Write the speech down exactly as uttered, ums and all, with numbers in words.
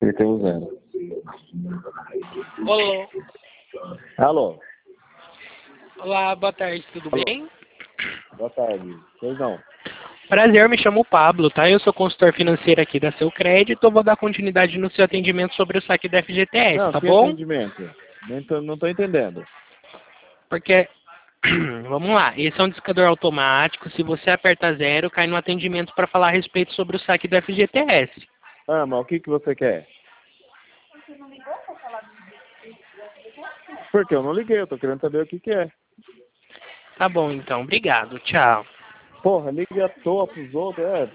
Ele tem um zero. Olá. Alô? Olá, boa tarde, tudo Alô? bem? Boa tarde. Pois não. Prazer, me chamo Pablo, tá? Eu sou consultor financeiro aqui da Seu Crédito. Eu vou dar continuidade no seu atendimento sobre o saque da F G T S, Não, tá que bom? atendimento? Nem tô, não tô entendendo. Porque, vamos lá, esse é um discador automático. Se você aperta zero, cai no atendimento para falar a respeito sobre o saque do F G T S. Ah, mas o que, que você quer? Porque eu não liguei, eu tô querendo saber o que, que é. Tá bom, então. Obrigado. Tchau. Porra, liga à toa pros outros, é.